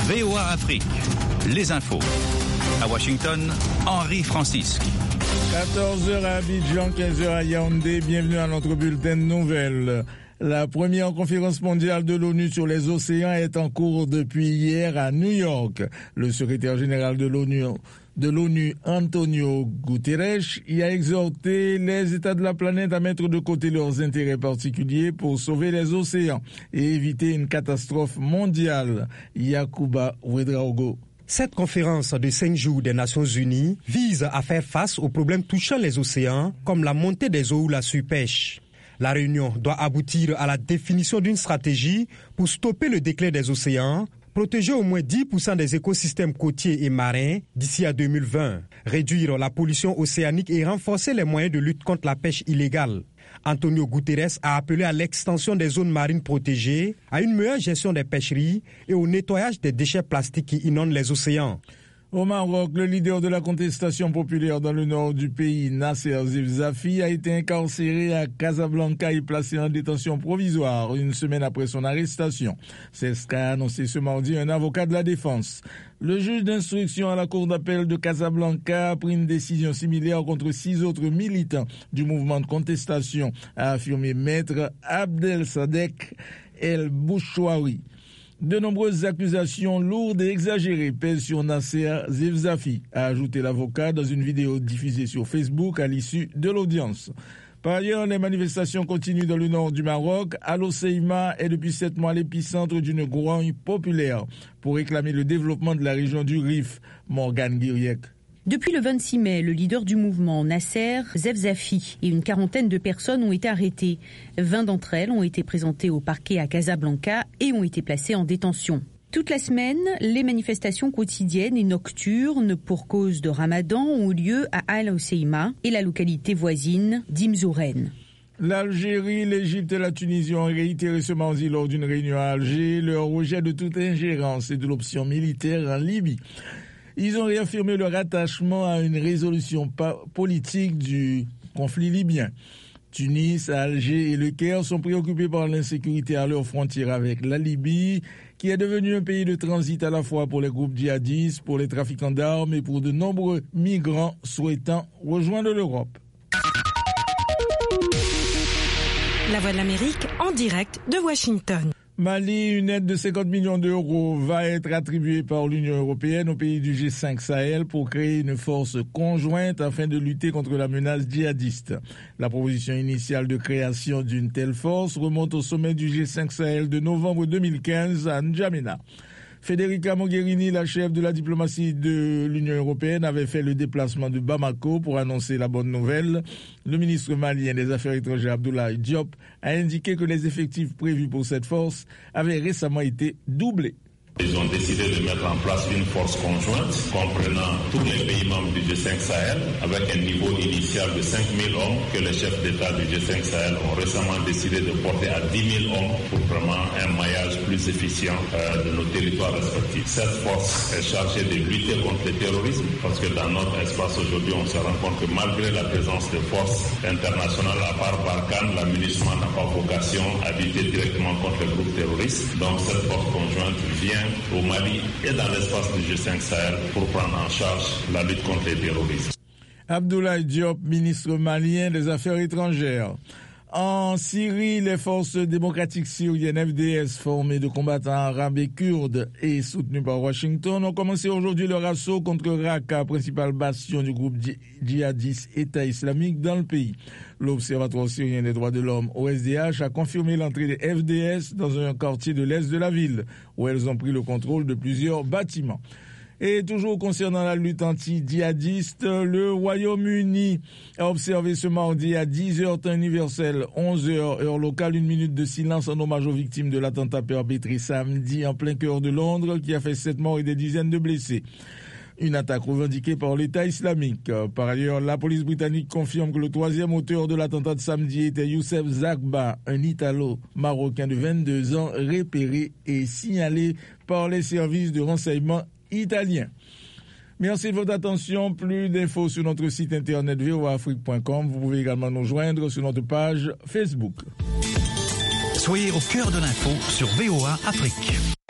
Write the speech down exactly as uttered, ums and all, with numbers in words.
V O A Afrique, les infos. À Washington, Henri Francisque. quatorze heures à Abidjan, quinze heures à Yaoundé. Bienvenue à notre bulletin de nouvelles. La première conférence mondiale de l'ONU sur les océans est en cours depuis hier à New York. Le secrétaire général de l'ONU, de l'ONU, Antonio Guterres, y a exhorté les États de la planète à mettre de côté leurs intérêts particuliers pour sauver les océans et éviter une catastrophe mondiale. Yacouba Ouedraogo. Cette conférence de cinq jours des Nations Unies vise à faire face aux problèmes touchant les océans, comme la montée des eaux ou la surpêche. La réunion doit aboutir à la définition d'une stratégie pour stopper le déclin des océans, protéger au moins dix pour cent des écosystèmes côtiers et marins d'ici à deux mille vingt, réduire la pollution océanique et renforcer les moyens de lutte contre la pêche illégale. Antonio Guterres a appelé à l'extension des zones marines protégées, à une meilleure gestion des pêcheries et au nettoyage des déchets plastiques qui inondent les océans. Au Maroc, le leader de la contestation populaire dans le nord du pays, Nasser Zefzafi, a été incarcéré à Casablanca et placé en détention provisoire une semaine après son arrestation. C'est ce qu'a annoncé ce mardi un avocat de la défense. Le juge d'instruction à la cour d'appel de Casablanca a pris une décision similaire contre six autres militants du mouvement de contestation, a affirmé maître Abdel Sadek El Bouchouari. De nombreuses accusations lourdes et exagérées pèsent sur Nasser Zefzafi, a ajouté l'avocat dans une vidéo diffusée sur Facebook à l'issue de l'audience. Par ailleurs, les manifestations continuent dans le nord du Maroc. Al-Hoceima est depuis sept mois l'épicentre d'une grogne populaire pour réclamer le développement de la région du Rif. Morgane Guiriec. Depuis le vingt-six mai, le leader du mouvement, Nasser Zefzafi, et une quarantaine de personnes ont été arrêtées. vingt d'entre elles ont été présentées au parquet à Casablanca et ont été placées en détention. Toute la semaine, les manifestations quotidiennes et nocturnes pour cause de Ramadan ont eu lieu à Al-Hoceima et la localité voisine d'Imzouren. L'Algérie, l'Égypte et la Tunisie ont réitéré ce mardi lors d'une réunion à Alger leur rejet de toute ingérence et de l'option militaire en Libye. Ils ont réaffirmé leur attachement à une résolution politique du conflit libyen. Tunis, Alger et le Caire sont préoccupés par l'insécurité à leurs frontières avec la Libye, qui est devenue un pays de transit à la fois pour les groupes djihadistes, pour les trafiquants d'armes et pour de nombreux migrants souhaitant rejoindre l'Europe. La Voix de l'Amérique en direct de Washington. Mali, une aide de cinquante millions d'euros va être attribuée par l'Union européenne aux pays du G cinq Sahel pour créer une force conjointe afin de lutter contre la menace djihadiste. La proposition initiale de création d'une telle force remonte au sommet du G cinq Sahel de novembre deux mille quinze à N'Djamena. Federica Mogherini, la chef de la diplomatie de l'Union européenne, avait fait le déplacement de Bamako pour annoncer la bonne nouvelle. Le ministre malien des Affaires étrangères, Abdoulaye Diop, a indiqué que les effectifs prévus pour cette force avaient récemment été doublés. Ils ont décidé de mettre en place une force conjointe comprenant tous les pays membres du G cinq Sahel avec un niveau initial de cinq mille hommes que les chefs d'État du G cinq Sahel ont récemment décidé de porter à dix mille hommes pour vraiment un maillage plus efficient euh, de nos territoires respectifs. Cette force est chargée de lutter contre le terrorisme parce que dans notre espace aujourd'hui on se rend compte que malgré la présence de forces internationales à part Barkhane, la MINUSMA n'a pas vocation à lutter directement contre les groupes terroristes. Donc cette force conjointe vient au Mali et dans l'espace du G cinq Sahel pour prendre en charge la lutte contre les terroristes. Abdoulaye Diop, ministre malien des Affaires étrangères. En Syrie, les forces démocratiques syriennes F D S, formées de combattants arabes et kurdes et soutenues par Washington, ont commencé aujourd'hui leur assaut contre Raqqa, principal bastion du groupe djihadiste État islamique dans le pays. L'Observatoire syrien des droits de l'homme, O S D H, a confirmé l'entrée des F D S dans un quartier de l'est de la ville, où elles ont pris le contrôle de plusieurs bâtiments. Et toujours concernant la lutte anti-djihadiste, le Royaume-Uni a observé ce mardi à dix heures temps universel, onze heures heure locale, une minute de silence en hommage aux victimes de l'attentat perpétré samedi en plein cœur de Londres qui a fait sept morts et des dizaines de blessés. Une attaque revendiquée par l'État islamique. Par ailleurs, la police britannique confirme que le troisième auteur de l'attentat de samedi était Youssef Zakba, un Italo-Marocain de vingt-deux ans, repéré et signalé par les services de renseignement italiens. Merci de votre attention. Plus d'infos sur notre site internet v o a afrique point com. Vous pouvez également nous joindre sur notre page Facebook. Soyez au cœur de l'info sur V O A Afrique.